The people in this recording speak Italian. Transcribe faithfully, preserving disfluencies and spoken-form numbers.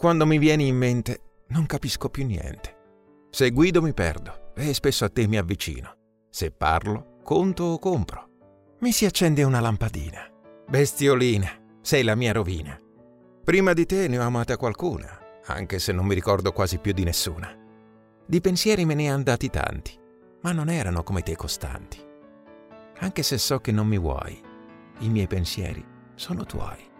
Quando mi vieni in mente, non capisco più niente. Se guido mi perdo e spesso a te mi avvicino. Se parlo, conto o compro. Mi si accende una lampadina. Bestiolina, sei la mia rovina. Prima di te ne ho amata qualcuna, anche se non mi ricordo quasi più di nessuna. Di pensieri me ne han dati tanti, ma non erano come te costanti. Anche se so che non mi vuoi, i miei pensieri sono tuoi.